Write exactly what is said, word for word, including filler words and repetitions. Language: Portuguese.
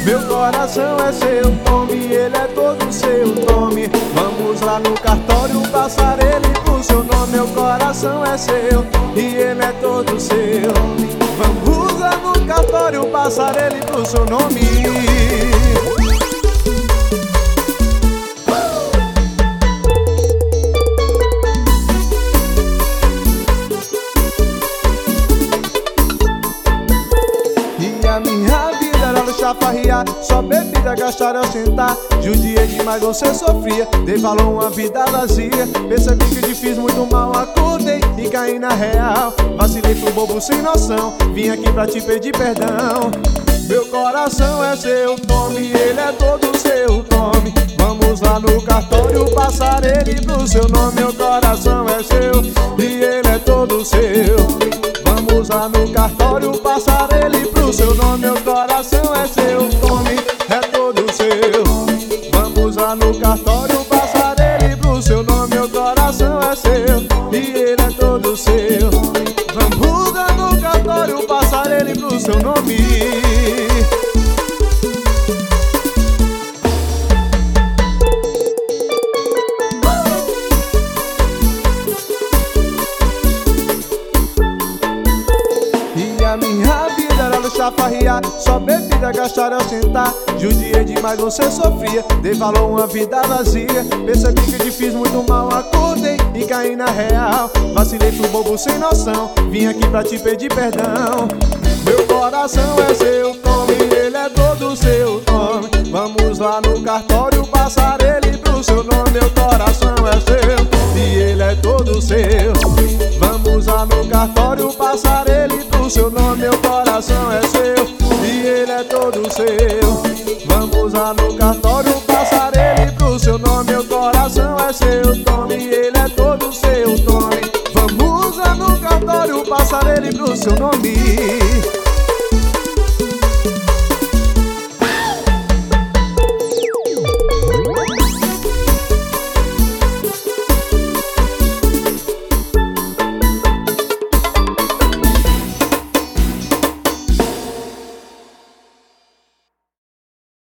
Meu coração é seu nome, ele é todo seu nome. Vamos lá no cartório passar ele pro seu nome. Meu coração é seu e ele é todo seu. Vamos lá no cartório passar ele pro seu nome. A minha vida era luxar, farriar, só bebida, gastar ao sentar. Judiei demais, você sofria, dei valor a uma vida vazia. Percebi que te fiz muito mal, acordei e caí na real. Vacilei, fui bobo sem noção, vim aqui pra te pedir perdão. Meu coração é seu nome, ele é todo seu nome. Vamos lá no cartório passar ele pro seu nome. Meu coração é seu e ele é todo seu. Vamos lá no cartório passar ele pro seu nome. Meu coração é seu nome, é todo seu. Vamos lá no cartório passar ele pro seu nome. Meu coração é seu e ele é todo seu. Vamos lá no cartório passar ele pro seu nome. A minha vida era luxar, farriar, só bebida, gastar ao sentar. Judiei demais, você sofria, dei valor a uma vida vazia. Percebi que te fiz muito mal, acordei e caí na real. Vacilei, fui bobo sem noção, vim aqui pra te pedir perdão. Meu coração é seu nome, ele é todo seu nome. Vamos lá no cartório passar ele pro seu nome. Meu coração é seu e ele é todo seu. Vamos lá no cartório passar ele pro seu nome. Meu coração é seu e ele é todo seu. Vamos lá no cartório passar ele pro seu nome. Meu coração é seu nome e ele é todo seu nome. Vamos lá no cartório passar ele pro seu nome.